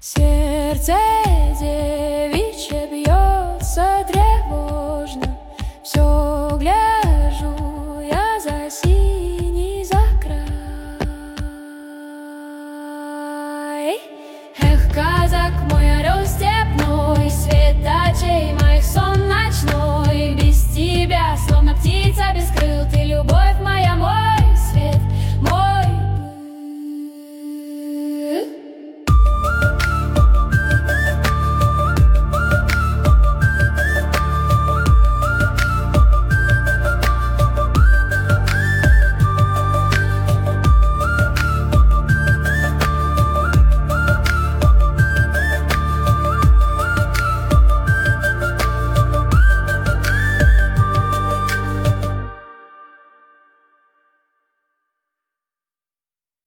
Сердце девичье бьется тревожно, все гляжу я за синий за край. Эх, казак мой, орел степной,